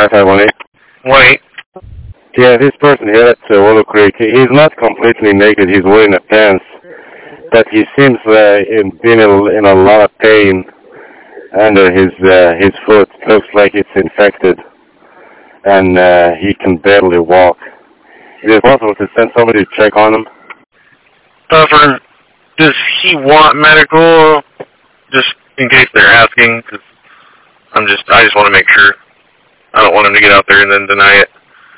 551 Wait. Yeah, this person here at Willow Creek, he's not completely naked. He's wearing a pants, but he seems being in a lot of pain under his foot. Looks like it's infected, and he can barely walk. Is it possible to send somebody to check on him? Does he want medical? Just in case they're asking, because I just want to make sure. I don't want him to get out there and then deny it.